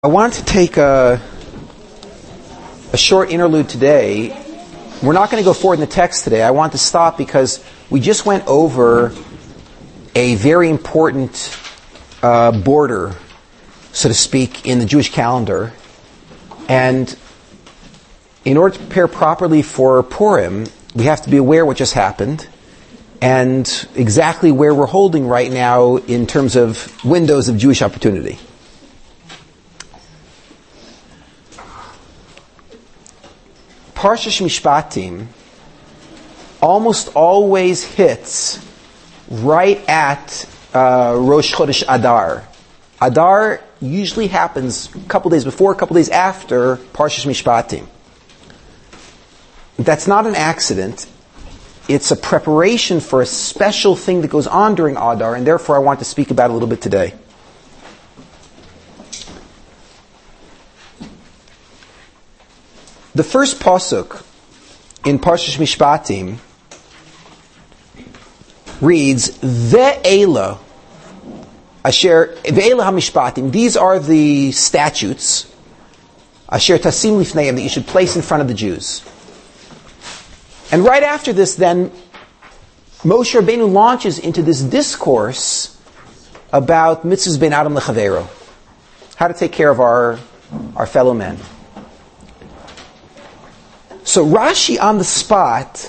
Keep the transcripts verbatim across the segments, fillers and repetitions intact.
I want to take a, a short interlude today. We're not going to go forward in the text today. I want to stop because we just went over a very important uh, border, so to speak, in the Jewish calendar. And in order to prepare properly for Purim, we have to be aware what just happened and exactly where we're holding right now in terms of windows of Jewish opportunity. Parshash Mishpatim almost always hits right at uh, Rosh Chodesh Adar. Adar usually happens a couple days before, a couple days after Parshash Mishpatim. That's not an accident. It's a preparation for a special thing that goes on during Adar, and therefore I want to speak about it a little bit today. The first pasuk in Parshash Mishpatim reads, Ve'ela asher ve'ela hamishpatim. These are the statutes asher tasim lifneim that you should place in front of the Jews. And right after this, then Moshe Rabbeinu launches into this discourse about mitzvahs ben adam lechavero, how to take care of our our fellow men. So Rashi on the spot,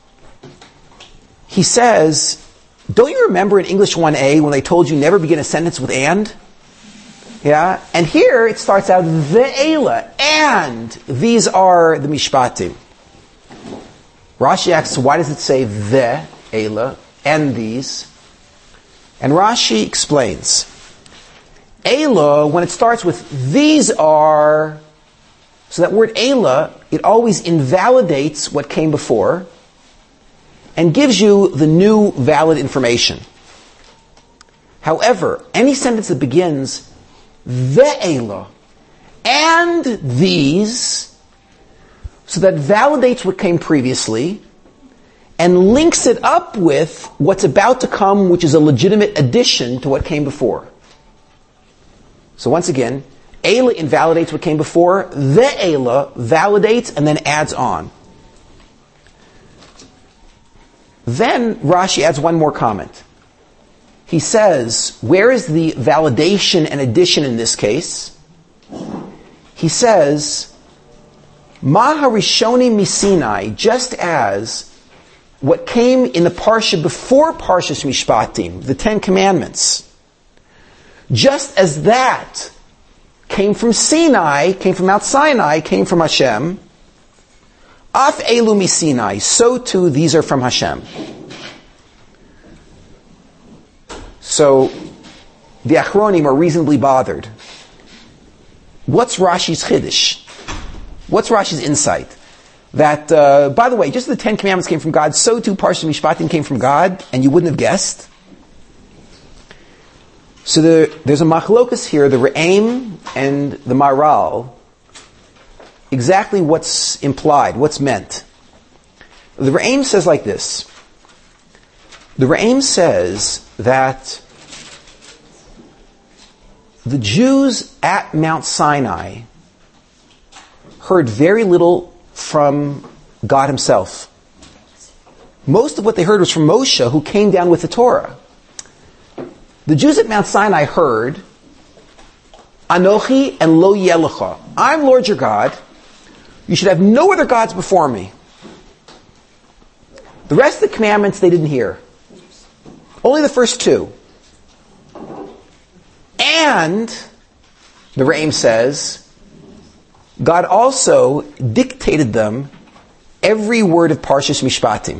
he says, don't you remember in English one A when they told you never begin a sentence with and? Yeah? And here it starts out, ve'ela, and these are the mishpatim. Rashi asks, why does it say ve'ela, and these? And Rashi explains, Ela, when it starts with these are, so that word Ela, it always invalidates what came before and gives you the new valid information. However, any sentence that begins ve'ela and these, so that validates what came previously and links it up with what's about to come, which is a legitimate addition to what came before. So once again, Ela invalidates what came before, the Ela validates and then adds on. Then Rashi adds one more comment. He says, where is the validation and addition in this case? He says, Maharishoni Misinai, just as what came in the Parsha before Parshas Mishpatim, the Ten Commandments, just as that came from Sinai, came from Mount Sinai, came from Hashem. Af elu mi Sinai, so too these are from Hashem. So the Achronim are reasonably bothered. What's Rashi's chiddush? What's Rashi's insight? That, uh, by the way, just as the Ten Commandments came from God, so too Parshat Mishpatim came from God, and you wouldn't have guessed. So the, there's a machlokas here, the Re'em and the Maral, exactly what's implied, what's meant. The Re'em says like this. The Re'em says that the Jews at Mount Sinai heard very little from God himself. Most of what they heard was from Moshe, who came down with the Torah. The Jews at Mount Sinai heard, Anochi and lo yelecha. I'm Lord your God. You should have no other gods before me. The rest of the commandments they didn't hear. Only the first two. And, the Re'em says, God also dictated them every word of Parshas Mishpatim.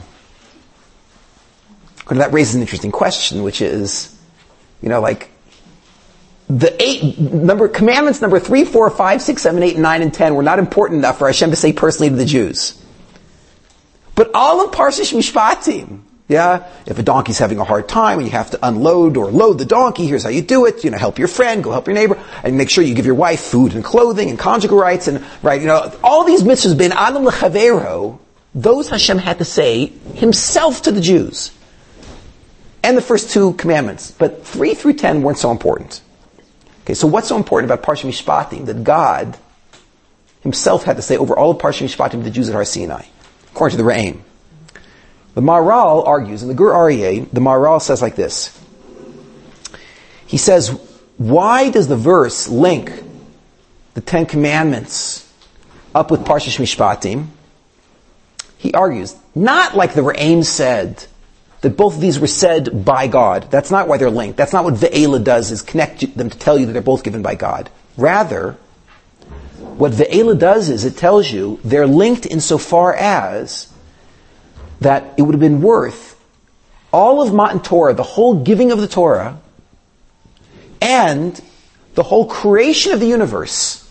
And that raises an interesting question, which is, you know, like, the eight, number, commandments number three, four, five, six, seven, eight, nine, and ten were not important enough for Hashem to say personally to the Jews. But all of Parshash Mishpatim, yeah, if a donkey's having a hard time and you have to unload or load the donkey, here's how you do it, you know, help your friend, go help your neighbor, and make sure you give your wife food and clothing and conjugal rights and, right, you know, all these mitzvahs, ben adam lechavero, those Hashem had to say himself to the Jews. And the first two commandments. But three through ten weren't so important. Okay, so what's so important about Parsha Mishpatim that God himself had to say over all of Parsha Mishpatim to the Jews at Har Sinai, according to the Re'im? The Maharal argues, in the Gur Aryeh, the Maharal says like this. He says, why does the verse link the Ten Commandments up with Parsha Mishpatim? He argues, not like the Re'im said, that both of these were said by God. That's not why they're linked. That's not what Ve'ela does, is connect them to tell you that they're both given by God. Rather, what Ve'ela does is it tells you they're linked insofar as that it would have been worth all of Matan Torah, the whole giving of the Torah, and the whole creation of the universe,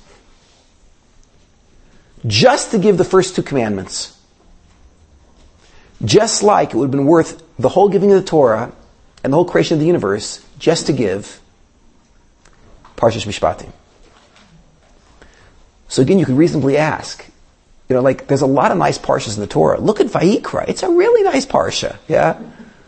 just to give the first two commandments. Just like it would have been worth the whole giving of the Torah and the whole creation of the universe just to give Parshas Mishpatim. So again, you could reasonably ask, you know, like, there's a lot of nice parshas in the Torah. Look at Vayikra. It's a really nice parsha, yeah?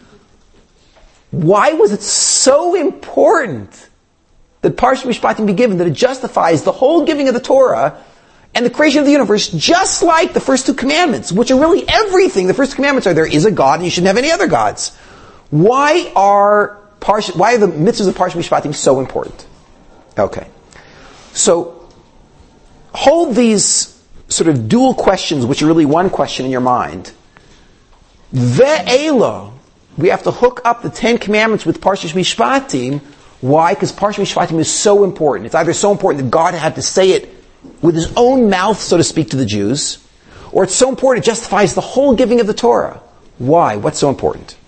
Why was it so important that Parshas Mishpatim be given, that it justifies the whole giving of the Torah and the creation of the universe, just like the first two commandments, which are really everything. The first two commandments are, there is a God and you shouldn't have any other gods. Why are Parsha, why are the mitzvahs of Parshas Mishpatim so important? Okay. So, hold these sort of dual questions, which are really one question in your mind. Ve'ela, we have to hook up the Ten Commandments with Parshas Mishpatim. Why? Because Parshas Mishpatim is so important. It's either so important that God had to say it with his own mouth, so to speak, to the Jews, or it's so important it justifies the whole giving of the Torah. Why? What's so important?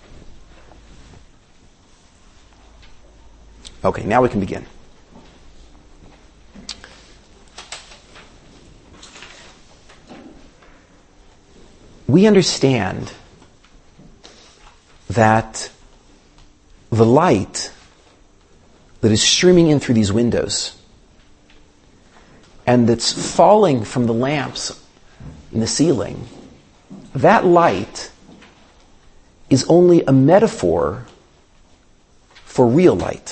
Okay, now we can begin. We understand that the light that is streaming in through these windows and that's falling from the lamps in the ceiling, that light is only a metaphor for real light.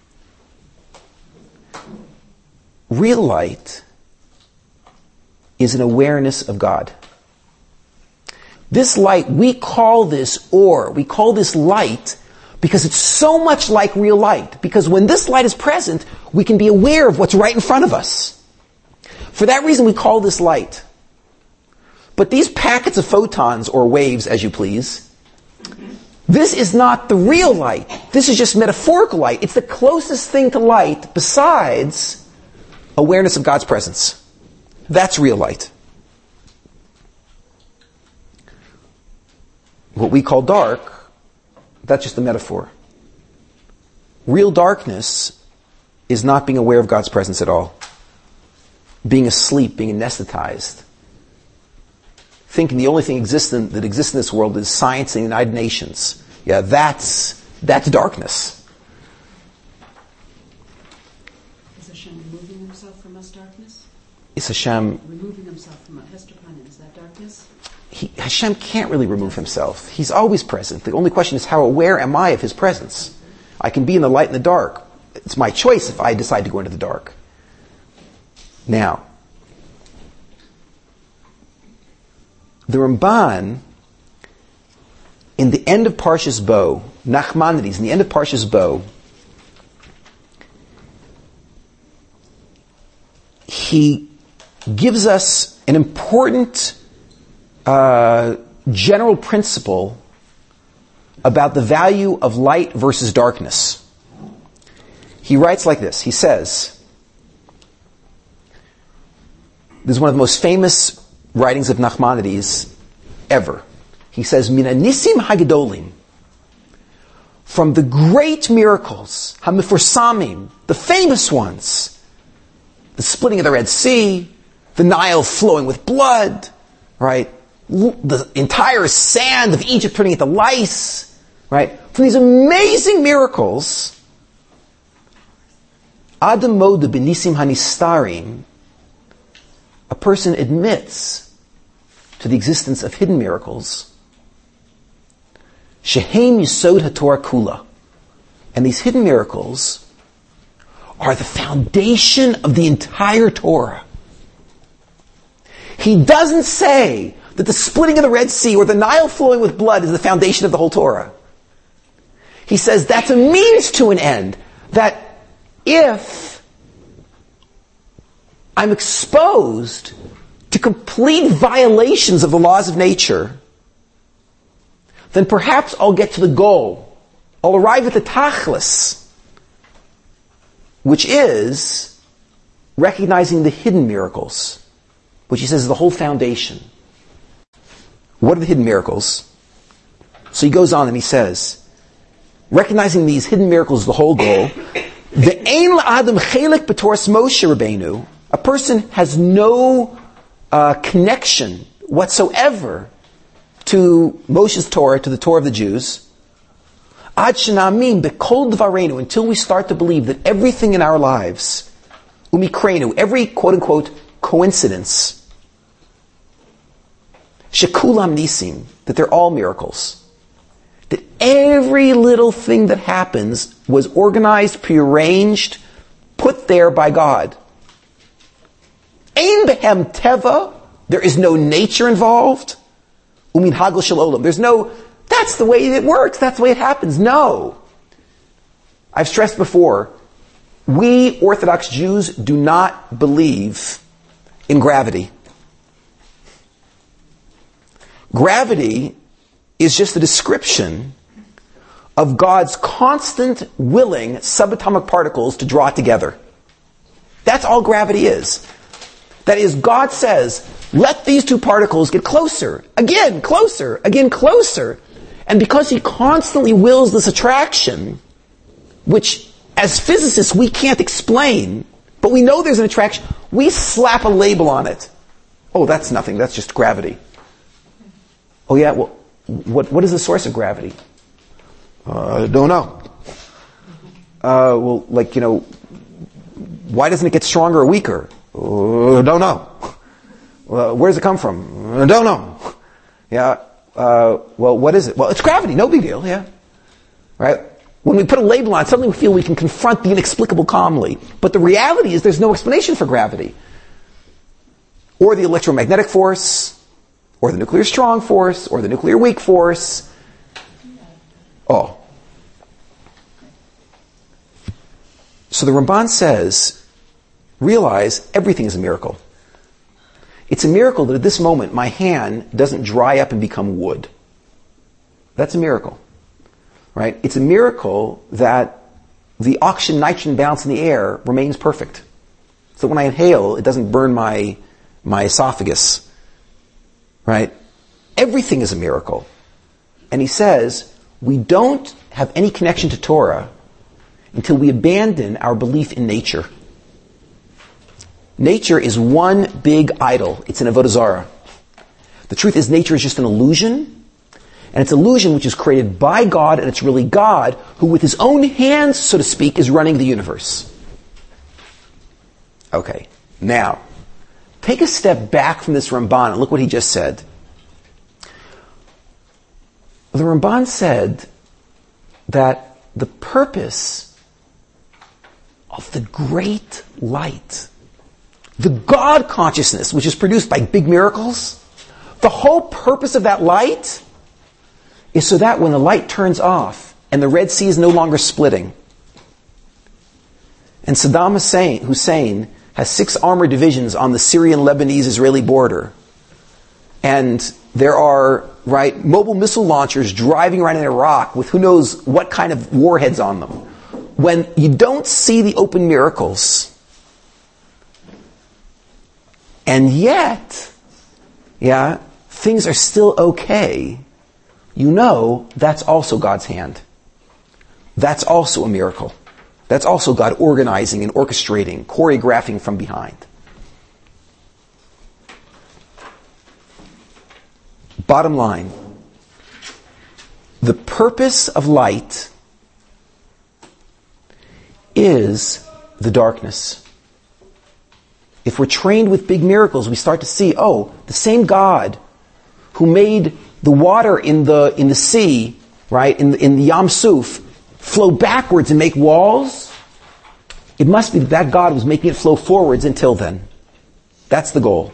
Real light is an awareness of God. This light, we call this or, we call this light because it's so much like real light. Because when this light is present, we can be aware of what's right in front of us. For that reason, we call this light. But these packets of photons, or waves, as you please, this is not the real light. This is just metaphorical light. It's the closest thing to light besides awareness of God's presence. That's real light. What we call dark, that's just a metaphor. Real darkness is not being aware of God's presence at all. Being asleep, being anesthetized. Thinking the only thing existent, that exists in this world is science and the United Nations. Yeah, that's, that's darkness. Is Hashem removing himself from us darkness? Is Hashem... Removing himself from us, Heshtapanim, is that darkness? He, Hashem can't really remove himself. He's always present. The only question is, how aware am I of his presence? I can be in the light and the dark. It's my choice if I decide to go into the dark. Now, the Ramban, in the end of Parshas Bo, Nachmanides, in the end of Parshas Bo, he gives us an important uh, general principle about the value of light versus darkness. He writes like this. He says, this is one of the most famous writings of Nachmanides ever. He says, Min hanisim hagadolim, from the great miracles, hamifursamim, the famous ones, the splitting of the Red Sea, the Nile flowing with blood, right? The entire sand of Egypt turning into lice, right? From these amazing miracles, Adam moda benisim hanistarim, a person admits to the existence of hidden miracles, shehem yisod haTorah kula, and these hidden miracles are the foundation of the entire Torah. He doesn't say that the splitting of the Red Sea or the Nile flowing with blood is the foundation of the whole Torah. He says that's a means to an end. That if I'm exposed to complete violations of the laws of nature, then perhaps I'll get to the goal. I'll arrive at the tachlis, which is recognizing the hidden miracles, which he says is the whole foundation. What are the hidden miracles? So he goes on and he says, recognizing these hidden miracles is the whole goal. The ein la'adam chelik b'toras Moshe Rabbeinu, a person has no uh, connection whatsoever to Moshe's Torah, to the Torah of the Jews. Ad shena'amin b'kol dvareinu, until we start to believe that everything in our lives, umikrenu, every quote-unquote coincidence, shekulam nisim, that they're all miracles. That every little thing that happens was organized, prearranged, put there by God. Ein behem teva, there is no nature involved. Umin hagel shel olam, there's no, that's the way it works, that's the way it happens. No. I've stressed before, we Orthodox Jews do not believe in gravity. Gravity is just a description of God's constant willing subatomic particles to draw together. That's all gravity is. That is, God says, let these two particles get closer, again, closer, again, closer. And because he constantly wills this attraction, which as physicists we can't explain, but we know there's an attraction, we slap a label on it. Oh, that's nothing, that's just gravity. Oh yeah, well, what what is the source of gravity? Uh, I don't know. Uh, well, like, you know, why doesn't it get stronger or weaker? Uh, don't know. Uh, where does it come from? I don't know. Yeah. Uh, well, what is it? Well, it's gravity. No big deal. Yeah. Right? When we put a label on it, suddenly we feel we can confront the inexplicable calmly. But the reality is there's no explanation for gravity. Or the electromagnetic force, or the nuclear strong force, or the nuclear weak force. Oh. So the Ramban says, realize everything is a miracle. It's a miracle that at this moment my hand doesn't dry up and become wood. That's a miracle. Right? It's a miracle that the oxygen nitrogen balance in the air remains perfect. So when I inhale, it doesn't burn my my esophagus. Right? Everything is a miracle. And he says, we don't have any connection to Torah until we abandon our belief in nature. Nature is one big idol. It's an avodah zarah. The truth is nature is just an illusion, and it's an illusion which is created by God, and it's really God who with his own hands, so to speak, is running the universe. Okay, now, take a step back from this Ramban and look what he just said. The Ramban said that the purpose of the great light, the God consciousness, which is produced by big miracles, the whole purpose of that light is so that when the light turns off and the Red Sea is no longer splitting, and Saddam Hussein, Hussein has six armored divisions on the Syrian-Lebanese-Israeli border, and there are, right, mobile missile launchers driving around in Iraq with who knows what kind of warheads on them. When you don't see the open miracles, and yet, yeah, things are still okay, you know that's also God's hand. That's also a miracle. That's also God organizing and orchestrating, choreographing from behind. Bottom line, the purpose of light is the darkness. If we're trained with big miracles, we start to see, oh, the same God who made the water in the in the sea, right, in the, in the Yam Suf, flow backwards and make walls, It must be that that God was making it flow forwards until then. That's the goal.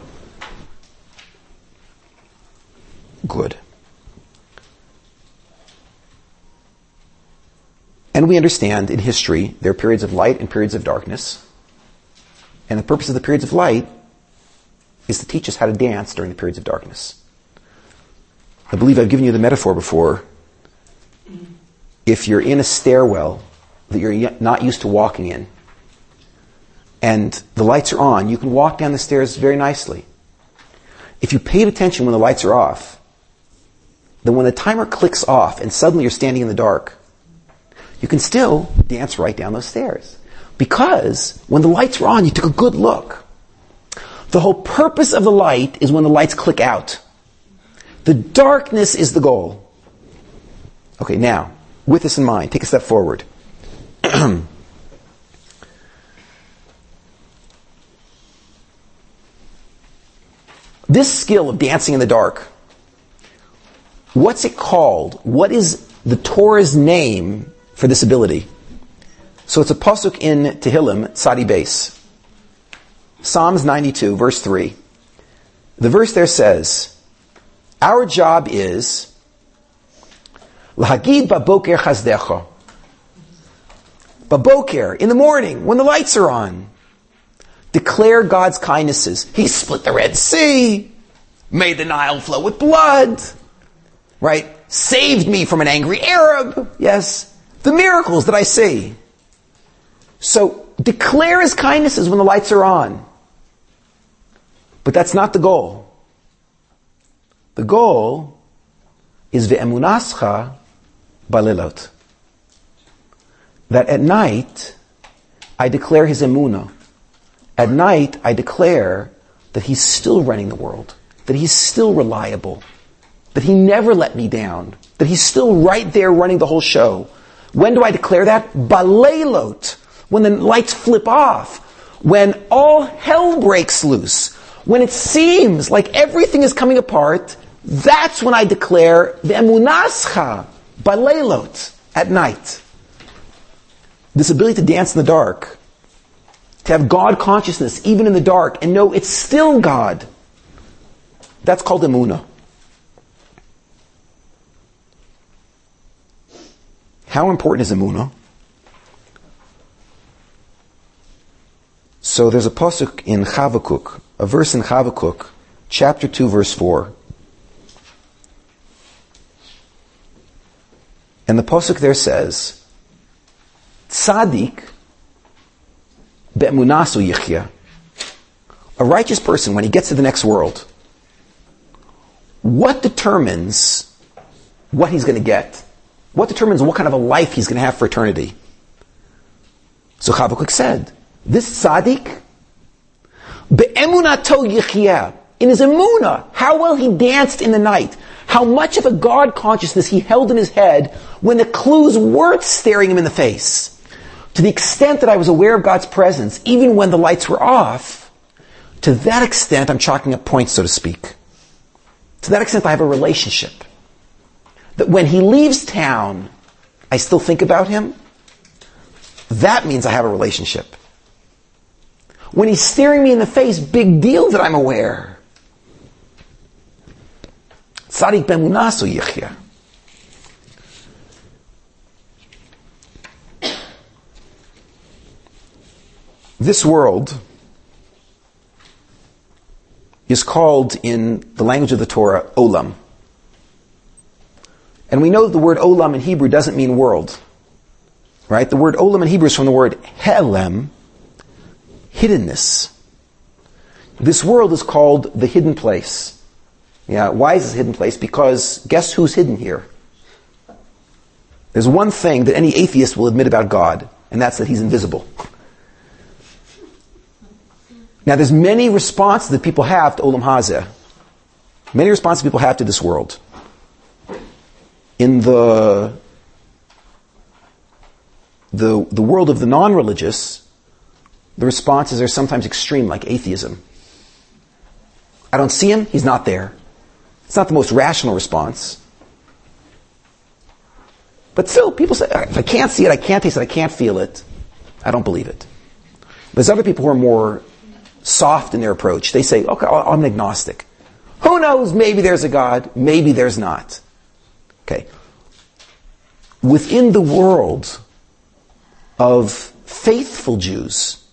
Good. And we understand in history there are periods of light and periods of darkness. And the purpose of the periods of light is to teach us how to dance during the periods of darkness. I believe I've given you the metaphor before. If you're in a stairwell that you're not used to walking in, and the lights are on, you can walk down the stairs very nicely. If you paid attention when the lights are off, then when the timer clicks off and suddenly you're standing in the dark, you can still dance right down those stairs. Because when the lights were on, you took a good look. The whole purpose of the light is when the lights click out. The darkness is the goal. Okay, now, with this in mind, take a step forward. This skill of dancing in the dark, what's it called? What is the Torah's name for this ability? So it's a pasuk in Tehillim, Tzadi Beis. Psalms ninety-two, verse three. The verse there says, our job is L'hagid baboker chazdecha. Baboker, in the morning, when the lights are on. Declare God's kindnesses. He split the Red Sea, made the Nile flow with blood, right? Saved me from an angry Arab. Yes. The miracles that I see. So, declare His kindnesses when the lights are on. But that's not the goal. The goal is ve'emunascha balilot. That at night, I declare His emunah. At night, I declare that He's still running the world, that He's still reliable, that He never let me down, that He's still right there running the whole show. When do I declare that? Baleilot, when the lights flip off, when all hell breaks loose, when it seems like everything is coming apart, that's when I declare the emunascha, baleilot, at night. This ability to dance in the dark, to have God consciousness even in the dark and know it's still God. That's called emunah. How important is emunah? So there's a pasuk in Chavakuk, a verse in Chavakuk, chapter two, verse four. And the pasuk there says, Tzadik be'emunasu yichya. A righteous person, when he gets to the next world, what determines what he's going to get? What determines what kind of a life he's going to have for eternity? So Chavakuk said, this tzaddik, be'emunato yichya, in his emunah, how well he danced in the night, how much of a God consciousness he held in his head when the clues weren't staring him in the face. To the extent that I was aware of God's presence, even when the lights were off, to that extent I'm chalking up points, so to speak. To that extent I have a relationship. That when he leaves town, I still think about him. That means I have a relationship. When he's staring me in the face, big deal that I'm aware. Tzadik be'emunaso yichya. This world is called, in the language of the Torah, olam. And we know that the word olam in Hebrew doesn't mean world. Right? The word olam in Hebrew is from the word helem, hiddenness. This world is called the hidden place. Yeah, why is this a hidden place? Because guess who's hidden here? There's one thing that any atheist will admit about God, and that's that He's invisible. Now, there's many responses that people have to Olam Hazeh. Many responses people have to this world. In the, the, the world of the non-religious, the responses are sometimes extreme, like atheism. I don't see Him, He's not there. It's not the most rational response. But still, people say, if I can't see it, I can't taste it, I can't feel it, I don't believe it. There's other people who are more soft in their approach. They say, okay, I'm an agnostic. Who knows? Maybe there's a God. Maybe there's not. Okay. Within the world of faithful Jews,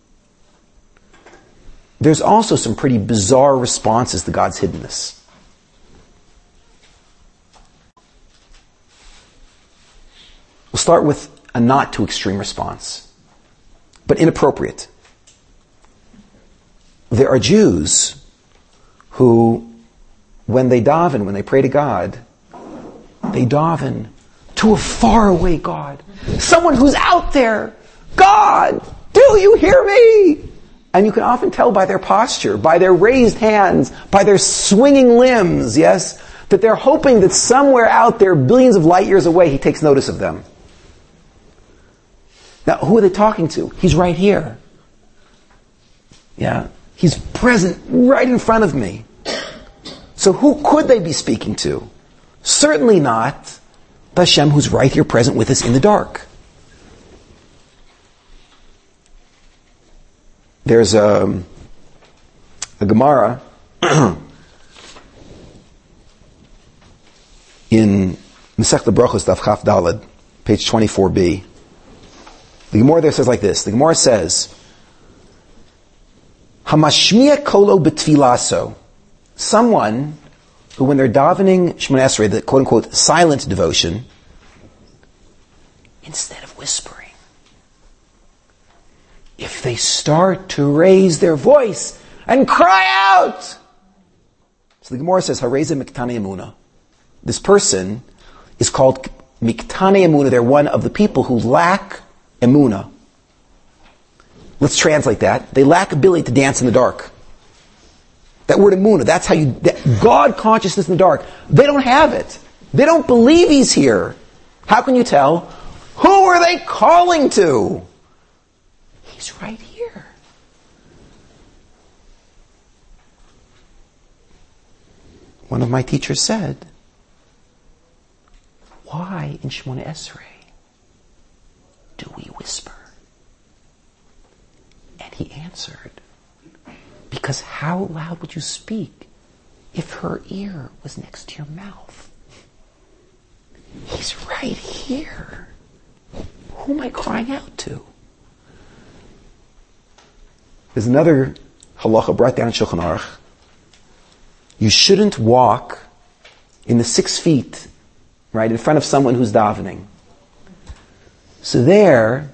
there's also some pretty bizarre responses to God's hiddenness. We'll start with a not too extreme response, but inappropriate. There are Jews who, when they daven, when they pray to God, they daven to a faraway God. Someone who's out there. God, do you hear me? And you can often tell by their posture, by their raised hands, by their swinging limbs, yes, that they're hoping that somewhere out there, billions of light years away, he takes notice of them. Now, who are they talking to? He's right here. Yeah. He's present right in front of me. So who could they be speaking to? Certainly not the Hashem who's right here present with us in the dark. There's a, a Gemara in Masechta Brachos Daf Chaf Daled, page twenty-four b. The Gemara there says like this. The Gemara says, Hamashmiya kolo betfilaso. Someone who, when they're davening Shemoneh Esrei, the quote-unquote silent devotion, instead of whispering, if they start to raise their voice and cry out. So the Gemara says, Hareze Miktane Emuna. This person is called Miktane Emuna. They're one of the people who lack Emuna. Let's translate that. They lack ability to dance in the dark. That word Emuna, that's how you, that God consciousness in the dark. They don't have it. They don't believe He's here. How can you tell? Who are they calling to? He's right here. One of my teachers said, why in Shemoneh Esrei do we whisper? And he answered, because how loud would you speak if her ear was next to your mouth? He's right here. Who am I crying out to? There's another halacha brought down in Shulchan Aruch. You shouldn't walk in the six feet, right, in front of someone who's davening. So there,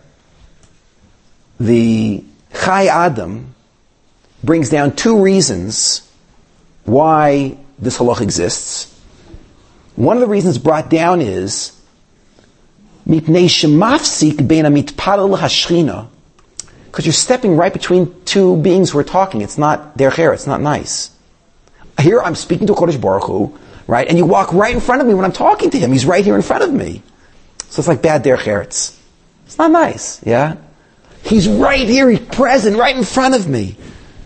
the Chai Adam brings down two reasons why this halacha exists. One of the reasons brought down is mipnei shemafsik bein hamitpalel hashchina, because you're stepping right between two beings who are talking. It's not derech eretz, it's not nice. Here I'm speaking to Kodesh Baruch Hu, right, and you walk right in front of me when I'm talking to him. He's right here in front of me. So it's like bad derech eretz. It's not nice, yeah? He's right here, he's present, right in front of me.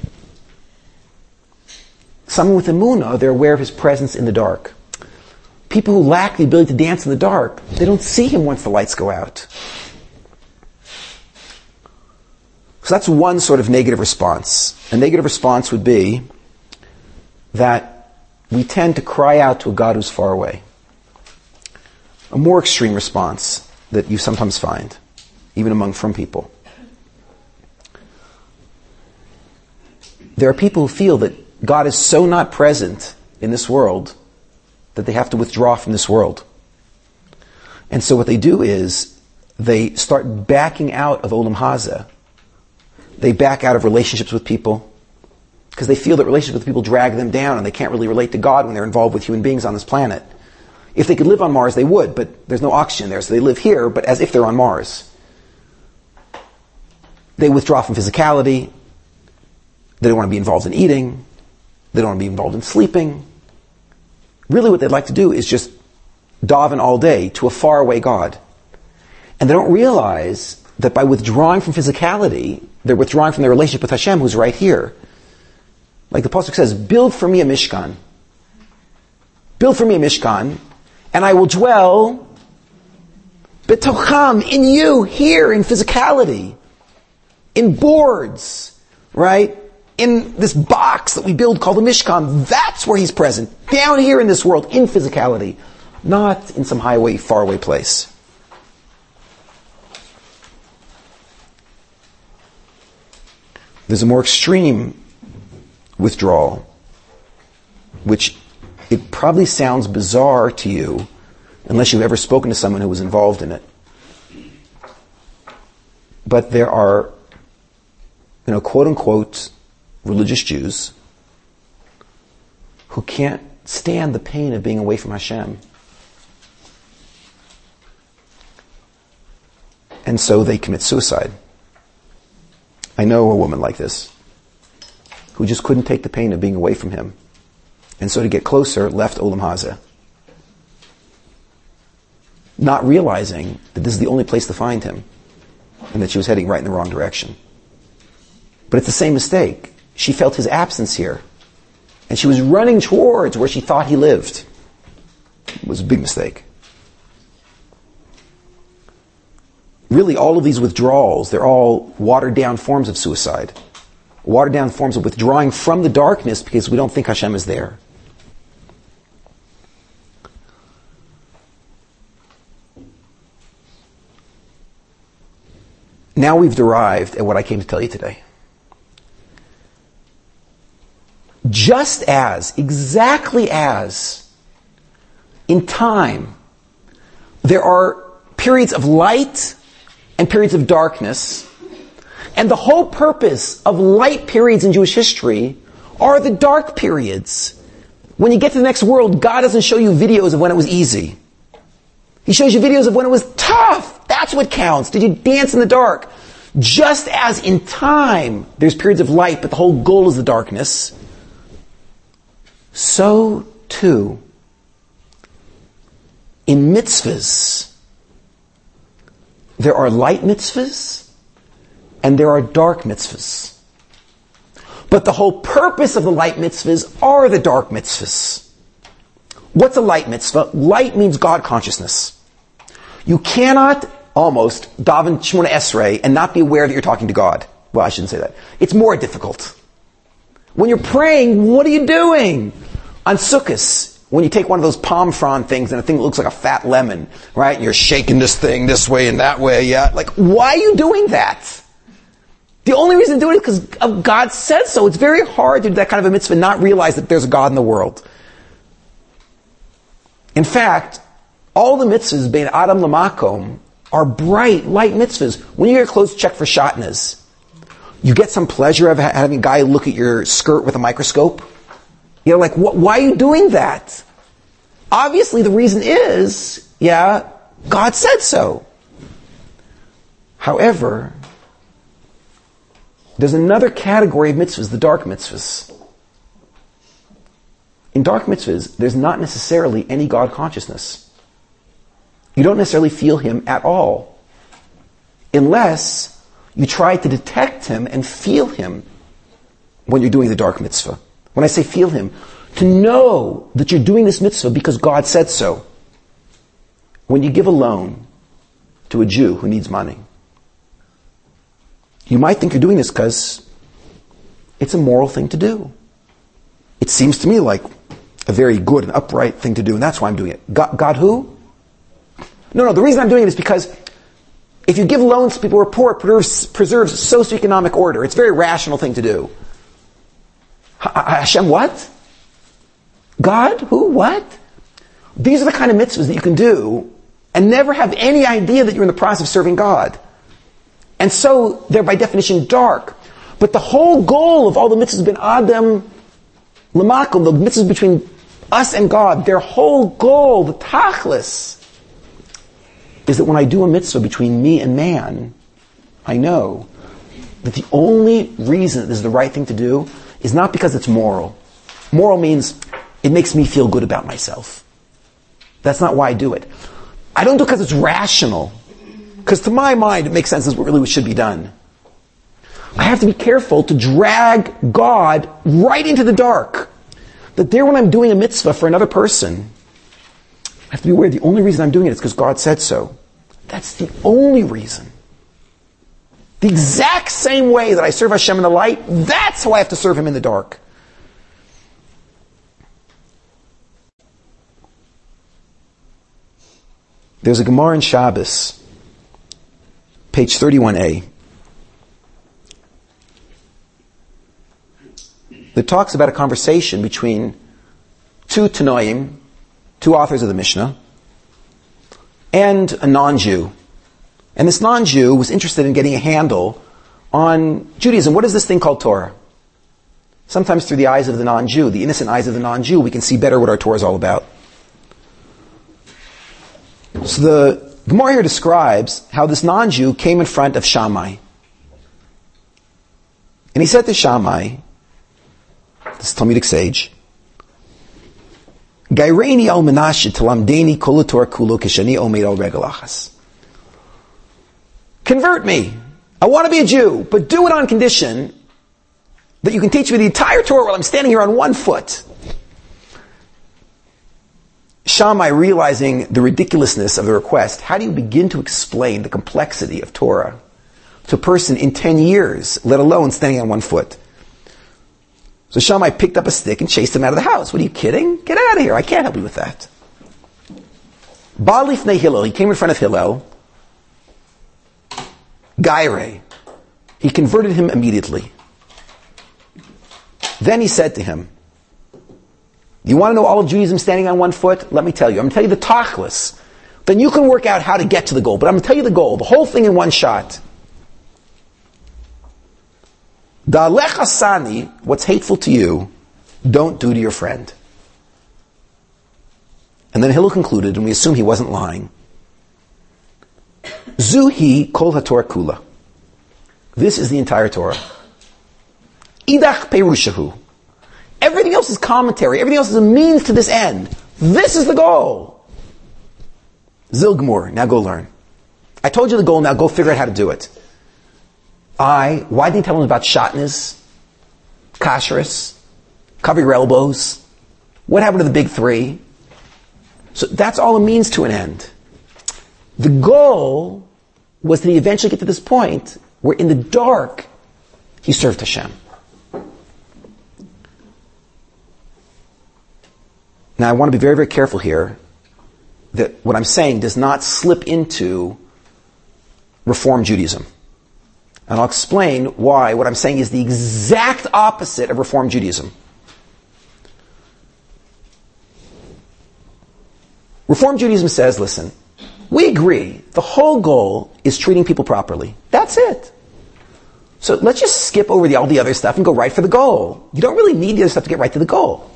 Someone with emunah, they're aware of his presence in the dark. People who lack the ability to dance in the dark, they don't see him once the lights go out. So that's one sort of negative response. A negative response would be that we tend to cry out to a God who's far away. A more extreme response that you sometimes find, even among frum people. There are people who feel that God is so not present in this world that they have to withdraw from this world. And so what they do is they start backing out of Olam Hazeh. They back out of relationships with people because they feel that relationships with people drag them down and they can't really relate to God when they're involved with human beings on this planet. If they could live on Mars, they would, but there's no oxygen there, so they live here, but as if they're on Mars. They withdraw from physicality. They don't want to be involved in eating. They don't want to be involved in sleeping. Really what they'd like to do is just daven all day to a faraway God. And they don't realize that by withdrawing from physicality, they're withdrawing from their relationship with Hashem, who's right here. Like the Pasuk says, build for me a Mishkan. Build for me a Mishkan, and I will dwell betocham, in you, here, in physicality. in boards, right? In this box that we build called the Mishkan. That's where he's present. Down here in this world, in physicality. Not in some highway, faraway place. There's a more extreme withdrawal, which it probably sounds bizarre to you unless you've ever spoken to someone who was involved in it. But there are, you know, quote unquote, religious Jews who can't stand the pain of being away from Hashem. And so they commit suicide. I know a woman like this who just couldn't take the pain of being away from him. And so to get closer, left Olam Hazeh. Not realizing that this is the only place to find him and that she was heading right in the wrong direction. But it's the same mistake. She felt his absence here. And she was running towards where she thought he lived. It was a big mistake. Really, all of these withdrawals, they're all watered-down forms of suicide. Watered-down forms of withdrawing from the darkness because we don't think Hashem is there. Now we've derived at what I came to tell you today. Just as, exactly as, in time, there are periods of light and periods of darkness, and the whole purpose of light periods in Jewish history are the dark periods. When you get to the next world, God doesn't show you videos of when it was easy. He shows you videos of when it was tough. That's what counts. Did you dance in the dark? Just as in time, there's periods of light, but the whole goal is the darkness, so too, in mitzvahs, there are light mitzvahs and there are dark mitzvahs. But the whole purpose of the light mitzvahs are the dark mitzvahs. What's a light mitzvah? Light means God consciousness. You cannot almost daven Shemona Esrei and not be aware that you're talking to God. Well, I shouldn't say that. It's more difficult. When you're praying, what are you doing? On Sukkot, when you take one of those palm frond things and a thing that looks like a fat lemon, right? And you're shaking this thing this way and that way, yeah? Like, why are you doing that? The only reason to do it is because God said so. It's very hard to do that kind of a mitzvah and not realize that there's a God in the world. In fact, all the mitzvahs, bein Adam lamakom, are bright, light mitzvahs. When you get your clothes checked for shatnas, you get some pleasure of having a guy look at your skirt with a microscope. You're like, wh- why are you doing that? Obviously the reason is, yeah, God said so. However, there's another category of mitzvahs, the dark mitzvahs. In dark mitzvahs, there's not necessarily any God consciousness. You don't necessarily feel him at all, unless you try to detect him and feel him when you're doing the dark mitzvah. When I say feel him, to know that you're doing this mitzvah because God said so. When you give a loan to a Jew who needs money, you might think you're doing this because it's a moral thing to do. It seems to me like a very good and upright thing to do, and that's why I'm doing it. God, God who? No, no, the reason I'm doing it is because if you give loans to people who are poor, it preserves, preserves socioeconomic order. It's a very rational thing to do. Hashem what? God? Who? What? These are the kind of mitzvahs that you can do and never have any idea that you're in the process of serving God. And so they're by definition dark. But the whole goal of all the mitzvahs ben Adam lamakom, the mitzvahs between us and God, their whole goal, the tachlis, is that when I do a mitzvah between me and man, I know that the only reason that this is the right thing to do is not because it's moral. Moral means it makes me feel good about myself. That's not why I do it. I don't do it because it's rational. Because to my mind, it makes sense. This is what really should be done. I have to be careful to drag God right into the dark. That there when I'm doing a mitzvah for another person, I have to be aware the only reason I'm doing it is because God said so. That's the only reason. The exact same way that I serve Hashem in the light, that's how I have to serve Him in the dark. There's a Gemara in Shabbos, page thirty-one a, that talks about a conversation between two Tanoim, two authors of the Mishnah, and a non-Jew. And this non-Jew was interested in getting a handle on Judaism. What is this thing called Torah? Sometimes through the eyes of the non-Jew, the innocent eyes of the non-Jew, we can see better what our Torah is all about. So the Gemara here describes how this non-Jew came in front of Shammai. And he said to Shammai, this Talmudic sage, Gaireini al Menashe talamdeni kol haTorah kulo kishani omeid al regel achas. Convert me. I want to be a Jew, but do it on condition that you can teach me the entire Torah while I'm standing here on one foot. Shammai, realizing the ridiculousness of the request, how do you begin to explain the complexity of Torah to a person in ten years, let alone standing on one foot? So Shammai picked up a stick and chased him out of the house. What are you kidding? Get out of here. I can't help you with that. Ba'alifnei Hillel. He came in front of Hillel. Gaire. He converted him immediately. Then he said to him, you want to know all of Judaism standing on one foot? Let me tell you. I'm going to tell you the tachlis. Then you can work out how to get to the goal. But I'm going to tell you the goal. The whole thing in one shot. Da'alech asani, what's hateful to you, don't do to your friend. And then Hillel concluded, and we assume he wasn't lying, Zuhi kol haTorah kula. This is the entire Torah. Idach perushahu. Everything else is commentary. Everything else is a means to this end. This is the goal. Zilgmur, now go learn. I told you the goal, now go figure out how to do it. I, why didn't he tell him about shatnez, kashrus, cover your elbows? What happened to the big three? So that's all a means to an end. The goal was that he eventually get to this point where in the dark, he served Hashem. Now I want to be very, very careful here that what I'm saying does not slip into Reform Judaism. And I'll explain why what I'm saying is the exact opposite of Reform Judaism. Reform Judaism says, listen, we agree, the whole goal is treating people properly. That's it. So let's just skip over the, all the other stuff and go right for the goal. You don't really need the other stuff to get right to the goal.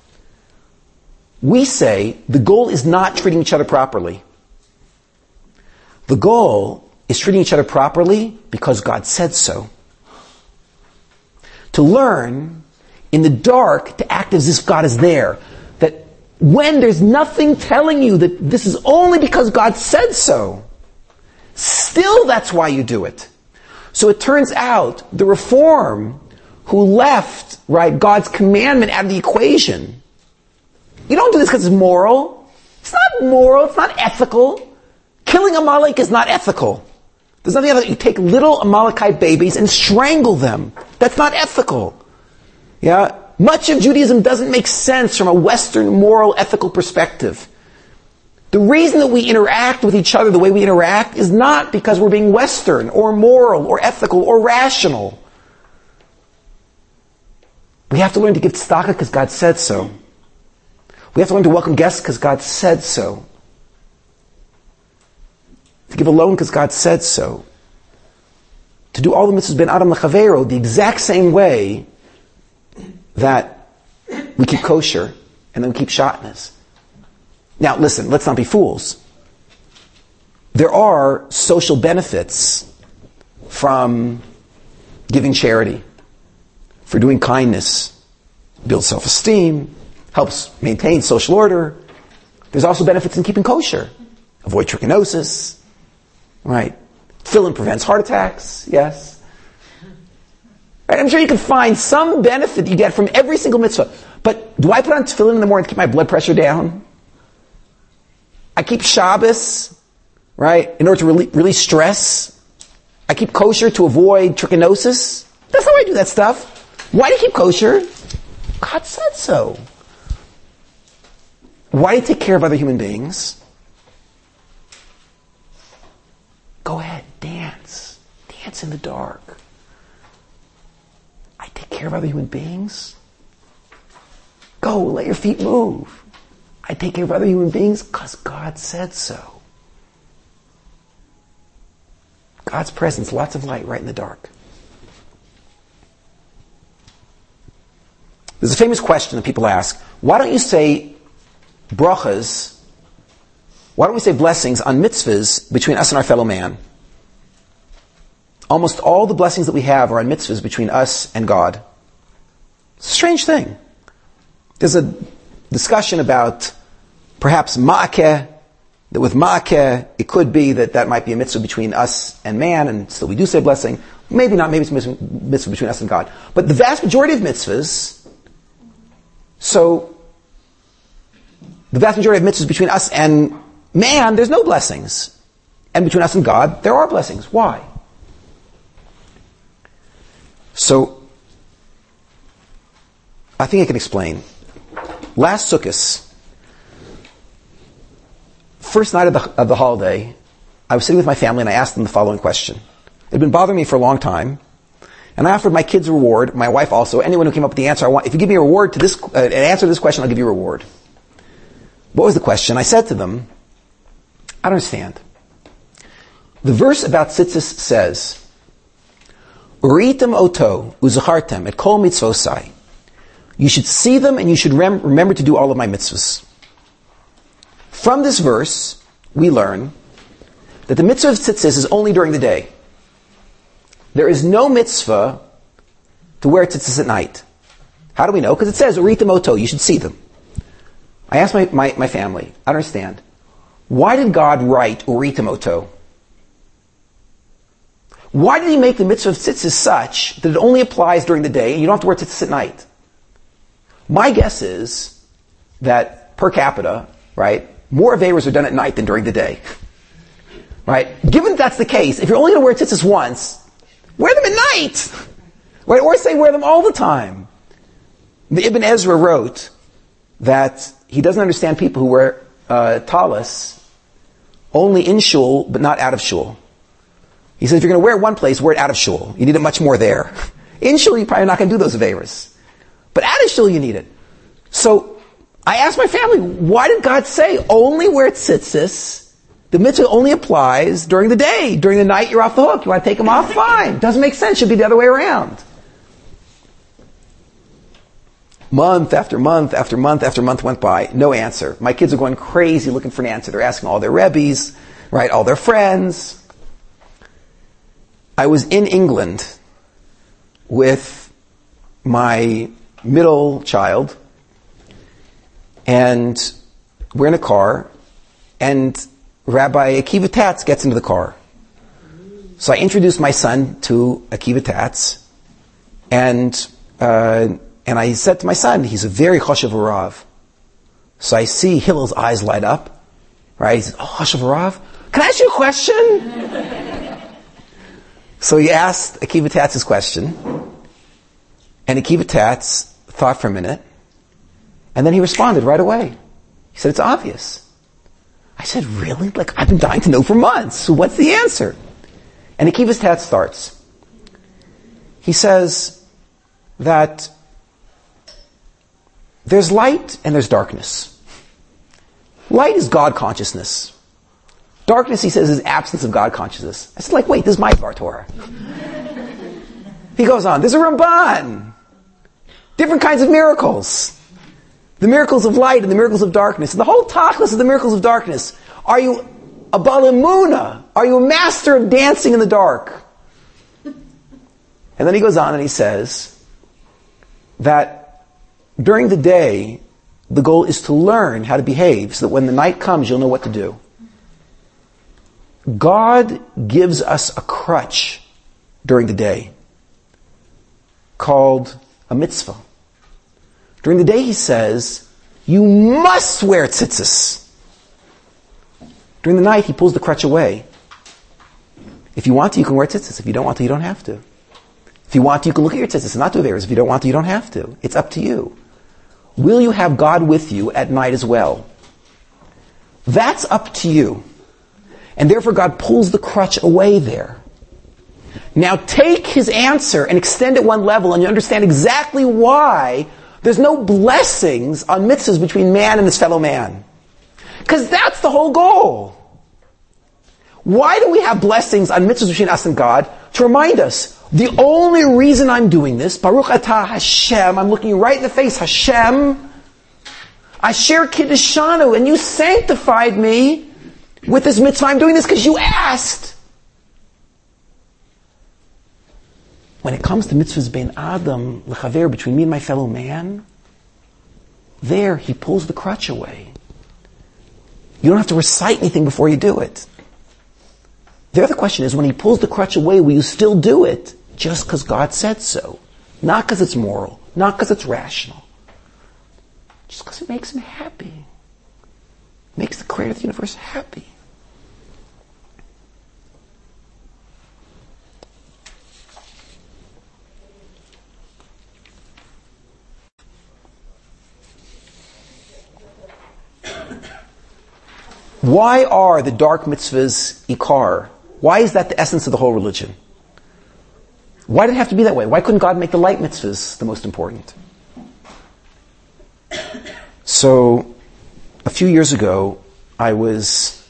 We say the goal is not treating each other properly. The goal is treating each other properly because God said so. To learn in the dark to act as if God is there. That when there's nothing telling you that this is only because God said so, still that's why you do it. So it turns out the Reform who left, right, God's commandment out of the equation. You don't do this because it's moral. It's not moral. It's not ethical. Killing Amalek is not ethical. There's nothing other. You take little Amalekite babies and strangle them. That's not ethical. Yeah? Much of Judaism doesn't make sense from a Western moral ethical perspective. The reason that we interact with each other the way we interact is not because we're being Western or moral or ethical or rational. We have to learn to give tzedakah because God said so. We have to learn to welcome guests because God said so. To give a loan because God said so. To do all the mitzvahs ben Adam l'chavero the exact same way that we keep kosher and then we keep shatnez. Now listen, let's not be fools. There are social benefits from giving charity, for doing kindness, builds self-esteem, helps maintain social order. There's also benefits in keeping kosher. Avoid trichinosis, right? Tefillin prevents heart attacks, yes. Right? I'm sure you can find some benefit you get from every single mitzvah. But do I put on tefillin in the morning to keep my blood pressure down? I keep Shabbos, right, in order to rele- release stress. I keep kosher to avoid trichinosis. That's how I do that stuff. Why do you keep kosher? God said so. Why do you take care of other human beings? Go ahead, dance. Dance in the dark. I take care of other human beings. Go, let your feet move. I take care of other human beings because God said so. God's presence, lots of light right in the dark. There's a famous question that people ask. Why don't you say brachas, why don't we say blessings on mitzvahs between us and our fellow man? Almost all the blessings that we have are on mitzvahs between us and God. It's a strange thing. There's a discussion about perhaps ma'akeh, that with ma'akeh, it could be that that might be a mitzvah between us and man, and still we do say blessing. Maybe not, maybe it's a mitzvah between us and God. But the vast majority of mitzvahs, so the vast majority of mitzvahs between us and man, there's no blessings. And between us and God, there are blessings. Why? So, I think I can explain. Last Sukkot, first night of the, of the holiday, I was sitting with my family and I asked them the following question. It had been bothering me for a long time, and I offered my kids a reward, my wife also, anyone who came up with the answer. I want, if you give me a reward to this, uh, an answer to this question, I'll give you a reward. What was the question? I said to them, I don't understand. The verse about tzitzis says, Uritem oto uzachartem et kol mitzvosai. You should see them and you should rem- remember to do all of my mitzvahs. From this verse, we learn that the mitzvah of tzitzis is only during the day. There is no mitzvah to wear tzitzis at night. How do we know? Because it says, Uritem oto, you should see them. I asked my, my, my family, I don't understand. Why did God write Uritem oto? Why did he make the mitzvah of tzitzis such that it only applies during the day and you don't have to wear tzitzis at night? My guess is that per capita, right, more aveiros are done at night than during the day. Right? Given that that's the case, if you're only going to wear tzitzis once, wear them at night! Right? Or say wear them all the time. The Ibn Ezra wrote that he doesn't understand people who wear uh, talis only in shul, but not out of shul. He said, if you're going to wear it one place, wear it out of shul. You need it much more there. In shul, you're probably not going to do those aveiros. But out of shul, you need it. So, I asked my family, why did God say only wear tzitzis? The mitzvah only applies during the day. During the night, you're off the hook. You want to take them off? Fine. Doesn't make sense. Should be the other way around. Month after month after month after month went by. No answer. My kids are going crazy looking for an answer. They're asking all their rebbes, right, all their friends. I was in England with my middle child, and we're in a car, and Rabbi Akiva Tatz gets into the car. So I introduced my son to Akiva Tatz, and uh, and I said to my son, he's a very choshev Rav. So I see Hillel's eyes light up, right? He says, oh, choshev Rav? Can I ask you a question? So he asked Akiva Tatz his question, and Akiva Tatz thought for a minute, and then he responded right away. He said, it's obvious. I said, really? Like, I've been dying to know for months. So what's the answer? And Akiva Tatz starts. He says that there's light and there's darkness. Light is God consciousness. Darkness, he says, is absence of God consciousness. I said, like, wait, this is my Dvar Torah. He goes on, there's a Ramban. Different kinds of miracles. The miracles of light and the miracles of darkness. And the whole tachlis of the miracles of darkness. Are you a Baal Emunah? Are you a master of dancing in the dark? And then he goes on and he says that during the day, the goal is to learn how to behave so that when the night comes, you'll know what to do. God gives us a crutch during the day called a mitzvah. During the day he says, you must wear tzitzis. During the night he pulls the crutch away. If you want to, you can wear tzitzis. If you don't want to, you don't have to. If you want to, you can look at your tzitzis and not do Averos. If you don't want to, you don't have to. It's up to you. Will you have God with you at night as well? That's up to you. And therefore God pulls the crutch away there. Now take his answer and extend it one level and you understand exactly why there's no blessings on mitzvahs between man and his fellow man. Because that's the whole goal. Why do we have blessings on mitzvahs between us and God? To remind us, the only reason I'm doing this, Baruch Atah Hashem, I'm looking you right in the face, Hashem, Asher Kiddushanu, and you sanctified me with this mitzvah. I'm doing this because you asked. When it comes to mitzvahs bein Adam l'chaver, between me and my fellow man, there he pulls the crutch away. You don't have to recite anything before you do it. The other question is, when he pulls the crutch away, will you still do it just because God said so? Not because it's moral, not because it's rational. Just because it makes him happy. Makes the creator of the universe happy. Why are the dark mitzvahs ikar? Why is that the essence of the whole religion? Why did it have to be that way? Why couldn't God make the light mitzvahs the most important? So, a few years ago, I was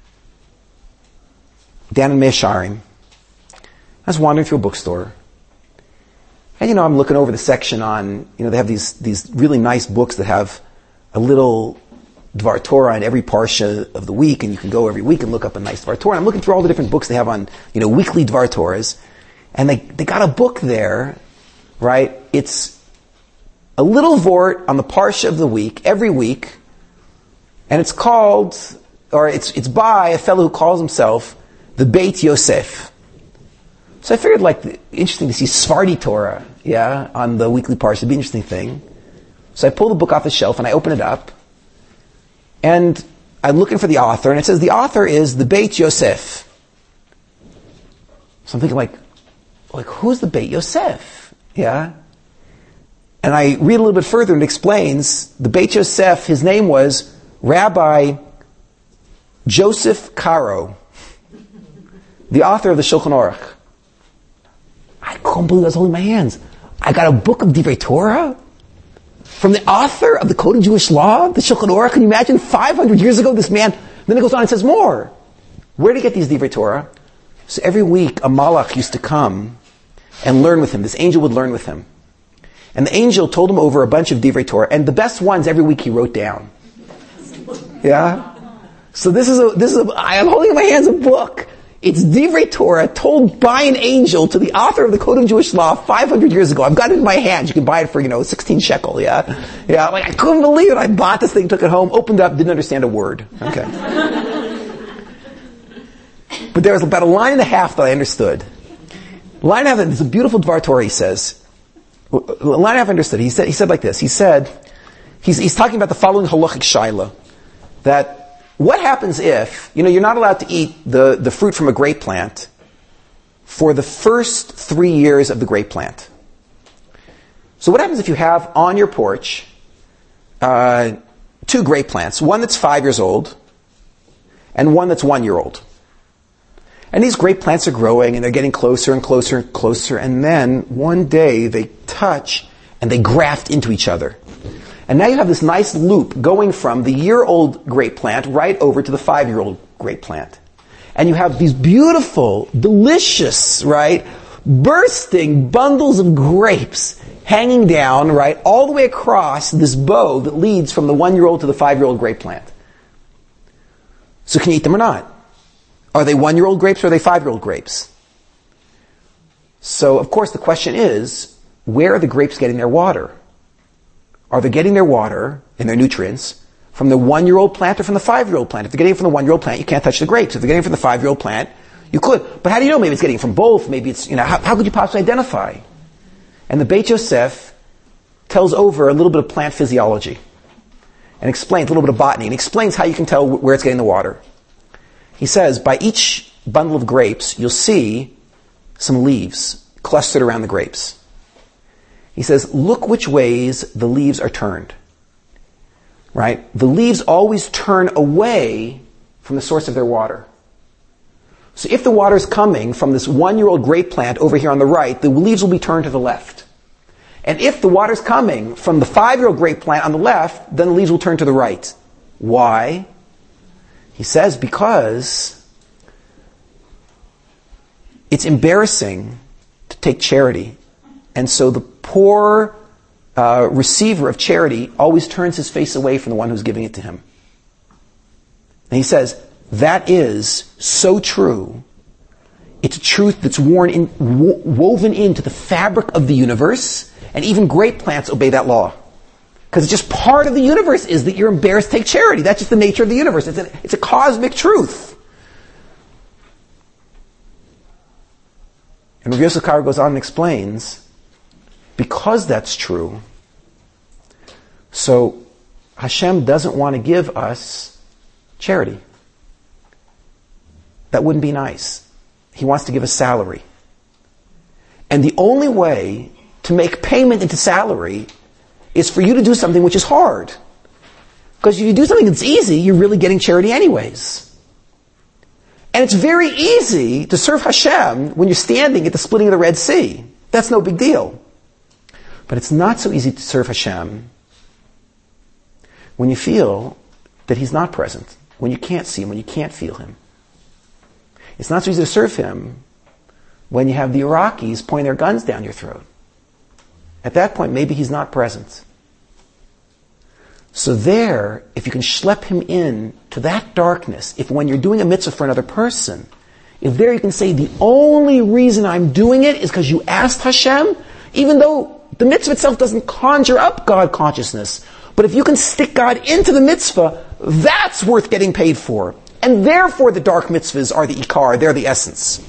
down in Mea Shearim. I was wandering through a bookstore. And, you know, I'm looking over the section on, you know, they have these, these really nice books that have a little Dvar Torah in every parsha of the week, and you can go every week and look up a nice Dvar Torah. I'm looking through all the different books they have on, you know, weekly Dvar Torahs, and they, they got a book there, right? It's a little vort on the parsha of the week, every week, and it's called, or it's, it's by a fellow who calls himself the Beit Yosef. So I figured, like, interesting to see Sephardi Torah, yeah, on the weekly parsha. It'd be an interesting thing. So I pull the book off the shelf and I open it up, and I'm looking for the author, and it says the author is the Beit Yosef. So I'm thinking, like, like who's the Beit Yosef? Yeah. And I read a little bit further, and it explains the Beit Yosef, his name was Rabbi Joseph Caro, the author of the Shulchan Aruch. I couldn't believe I was holding my hands. I got a book of Divrei Torah from the author of the Code of Jewish Law, the Shulchan Aruch. Can you imagine? five hundred years ago, this man. Then it goes on and says more. Where did he get these Divrei Torah? So every week, a malach used to come and learn with him. This angel would learn with him. And the angel told him over a bunch of Divrei Torah, and the best ones every week he wrote down. Yeah? So this is a, this is a, I am holding in my hands a book. It's Divrei Torah told by an angel to the author of the Code of Jewish Law five hundred years ago. I've got it in my hands. You can buy it for, you know, sixteen shekel, yeah? Yeah, like, I couldn't believe it. I bought this thing, took it home, opened it up, didn't understand a word. Okay. But there was about a line and a half that I understood. Line and a half, there's a beautiful Dvar Torah, he says. A line and a half I understood. He said, he said like this. He said, he's, he's talking about the following halachic shaila, that what happens if, you know, you're not allowed to eat the, the fruit from a grape plant for the first three years of the grape plant? So what happens if you have on your porch uh, two grape plants, one that's five years old and one that's one year old? And these grape plants are growing and they're getting closer and closer and closer, and then one day they touch and they graft into each other. And now you have this nice loop going from the year-old grape plant right over to the five-year-old grape plant. And you have these beautiful, delicious, right, bursting bundles of grapes hanging down, right, all the way across this bow that leads from the one-year-old to the five-year-old grape plant. So can you eat them or not? Are they one-year-old grapes or are they five-year-old grapes? So, of course, the question is, where are the grapes getting their water? Are they getting their water and their nutrients from the one-year-old plant or from the five-year-old plant? If they're getting it from the one-year-old plant, you can't touch the grapes. If they're getting it from the five-year-old plant, you could. But how do you know? Maybe it's getting it from both. Maybe it's, you know, how, how could you possibly identify? And the Beit Yosef tells over a little bit of plant physiology and explains a little bit of botany and explains how you can tell where it's getting the water. He says, by each bundle of grapes, you'll see some leaves clustered around the grapes. He says, look which ways the leaves are turned. Right? The leaves always turn away from the source of their water. So if the water is coming from this one-year-old grape plant over here on the right, the leaves will be turned to the left. And if the water is coming from the five-year-old grape plant on the left, then the leaves will turn to the right. Why? He says because it's embarrassing to take charity. And so the poor uh, receiver of charity always turns his face away from the one who's giving it to him. And he says, that is so true. It's a truth that's worn in, wo- woven into the fabric of the universe, and even grape plants obey that law. Because it's just part of the universe is that you're embarrassed to take charity. That's just the nature of the universe. It's a, it's a cosmic truth. And Rav Yosef Karo goes on and explains, because that's true, so Hashem doesn't want to give us charity. That wouldn't be nice. He wants to give us salary. And the only way to make payment into salary is for you to do something which is hard. Because if you do something that's easy, you're really getting charity anyways. And it's very easy to serve Hashem when you're standing at the splitting of the Red Sea. That's no big deal. But it's not so easy to serve Hashem when you feel that He's not present, when you can't see Him, when you can't feel Him. It's not so easy to serve Him when you have the Iraqis pointing their guns down your throat. At that point, maybe He's not present. So there, if you can schlep Him in to that darkness, if when you're doing a mitzvah for another person, if there you can say, the only reason I'm doing it is because you asked Hashem, even though the mitzvah itself doesn't conjure up God consciousness, but if you can stick God into the mitzvah, that's worth getting paid for. And therefore the dark mitzvahs are the ikar, they're the essence.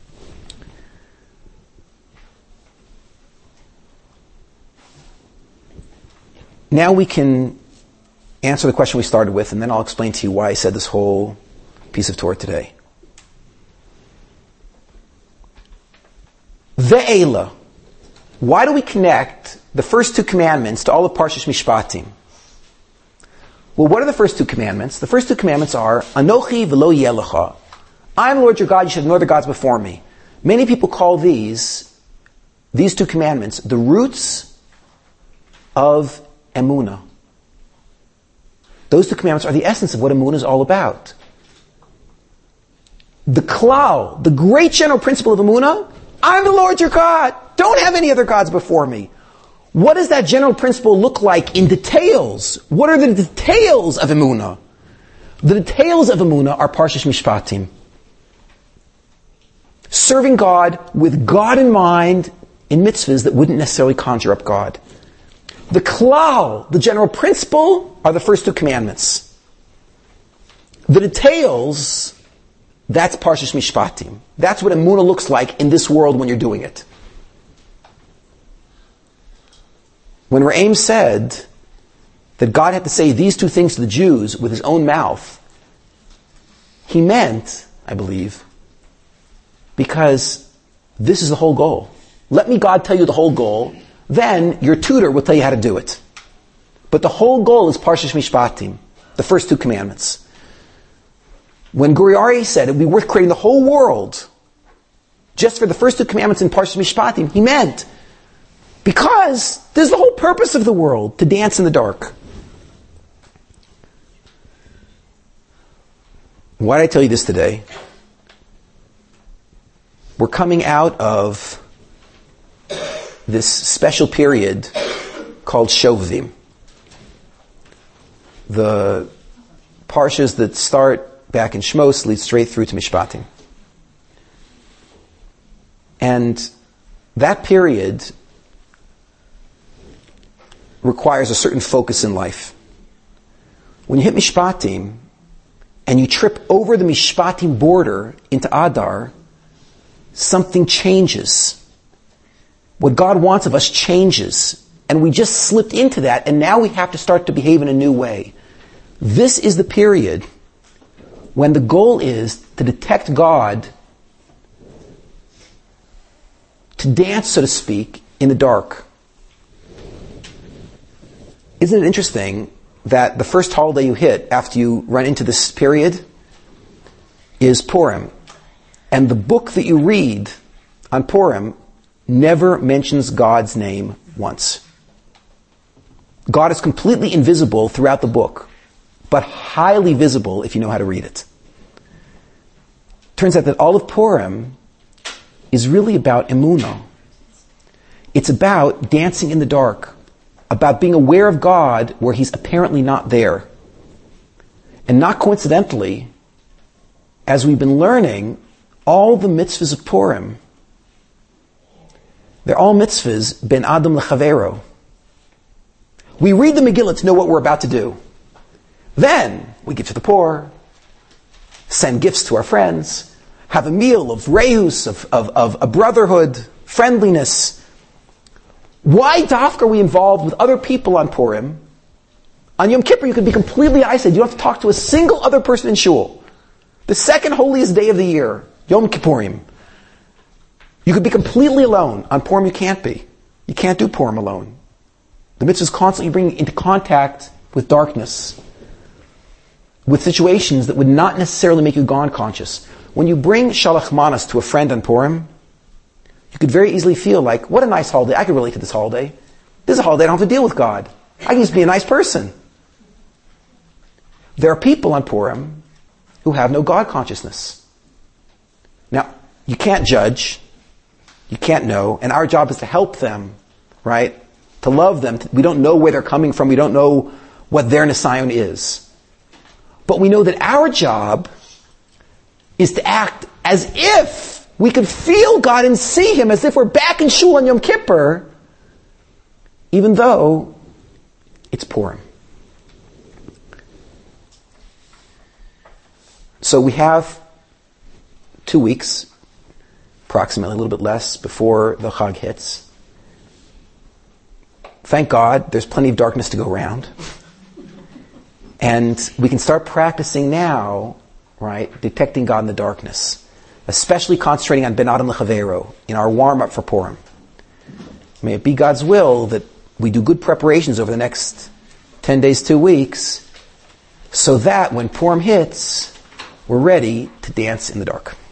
Now we can answer the question we started with, and then I'll explain to you why I said this whole piece of Torah today. Ve'ela. Why do we connect the first two commandments to all of Parshas Mishpatim? Well, what are the first two commandments? The first two commandments are, Anochi v'lo yeh lecha. I am the Lord your God, you should have no other gods before me. Many people call these, these two commandments, the roots of Emunah. Those two commandments are the essence of what Emunah is all about. The klal, the great general principle of Emunah, I'm the Lord your God. Don't have any other gods before me. What does that general principle look like in details? What are the details of Emunah? The details of Emunah are Parshas Mishpatim. Serving God with God in mind in mitzvahs that wouldn't necessarily conjure up God. The klal, the general principle, are the first two commandments. The details, that's Parshas Mishpatim. That's what Emunah looks like in this world when you're doing it. When Re'em said that God had to say these two things to the Jews with His own mouth, He meant, I believe, because this is the whole goal. Let me, God, tell you the whole goal. Then your tutor will tell you how to do it. But the whole goal is Parshas Mishpatim, the first two commandments. When Guri Aryeh said it would be worth creating the whole world just for the first two commandments in Parshas Mishpatim, he meant because there's the whole purpose of the world, to dance in the dark. Why did I tell you this today? We're coming out of this special period called Shovvim. The parshas that start back in Shmos lead straight through to Mishpatim. And that period requires a certain focus in life. When you hit Mishpatim and you trip over the Mishpatim border into Adar, something changes. What God wants of us changes. And we just slipped into that, and now we have to start to behave in a new way. This is the period when the goal is to detect God, to dance, so to speak, in the dark. Isn't it interesting that the first holiday you hit after you run into this period is Purim? And the book that you read on Purim never mentions God's name once. God is completely invisible throughout the book, but highly visible if you know how to read it. Turns out that all of Purim is really about emunah. It's about dancing in the dark, about being aware of God where He's apparently not there. And not coincidentally, as we've been learning, all the mitzvahs of Purim, they're all mitzvahs ben adam lechavero. We read the Megillah to know what we're about to do. Then we give to the poor, send gifts to our friends, have a meal of rehus, of, of, of a brotherhood, friendliness. Why dafka are we involved with other people on Purim? On Yom Kippur you can be completely isolated. You don't have to talk to a single other person in shul. The second holiest day of the year, Yom Kippurim. You could be completely alone. On Purim you can't be. You can't do Purim alone. The mitzvah is constantly bringing into contact with darkness, with situations that would not necessarily make you God conscious. When you bring shalach manas to a friend on Purim, you could very easily feel like, what a nice holiday. I could relate to this holiday. This is a holiday I don't have to deal with God. I can just be a nice person. There are people on Purim who have no God consciousness. Now, you can't judge. You can't know. And our job is to help them, right? To love them. We don't know where they're coming from. We don't know what their nisayon is. But we know that our job is to act as if we could feel God and see Him, as if we're back in shul on Yom Kippur, even though it's Purim. So we have two weeks, approximately a little bit less, before the Chag hits. Thank God, there's plenty of darkness to go around. And we can start practicing now, right, detecting God in the darkness. Especially concentrating on Ben Adam Lechavero in our warm-up for Purim. May it be God's will that we do good preparations over the next ten days, two weeks, so that when Purim hits, we're ready to dance in the dark.